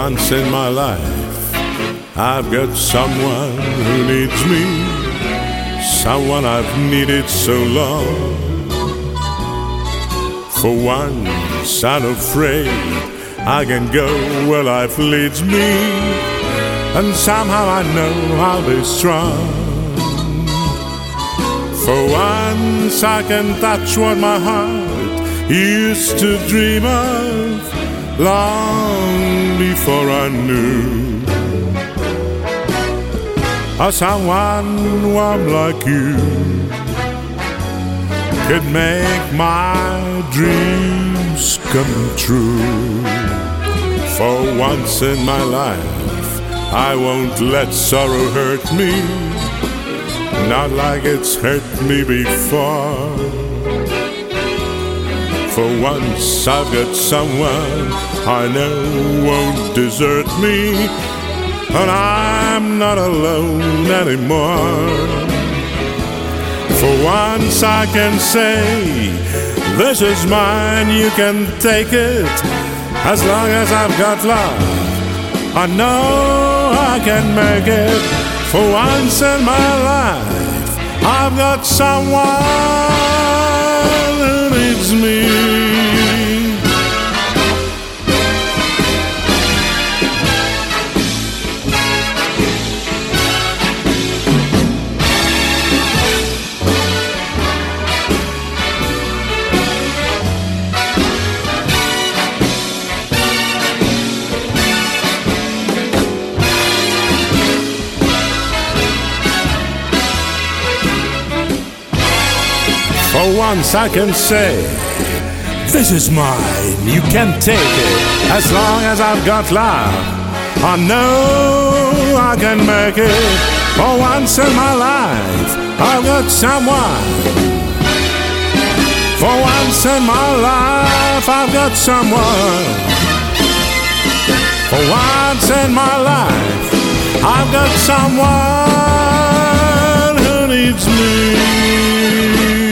once in my life, I've got someone who needs me, someone I've needed so long. For once, unafraid, I can go where life leads me, and somehow I know I'll be strong. For once, I can touch what my heart used to dream of long before I knew. Someone warm like you could make my dreams come true. For once in my life, I won't let sorrow hurt me, not like it's hurt me before. For once I've got someone I know won't desert me, and I'm not alone anymore. For once I can say, this is mine, you can take it, as long as I've got love, I know I can make it. For once in my life, I've got someone who needs me. For once I can say, this is mine, you can take it, as long as I've got love, I know I can make it. For once in my life, I've got someone. For once in my life, I've got someone. For once in my life, I've got someone who needs me.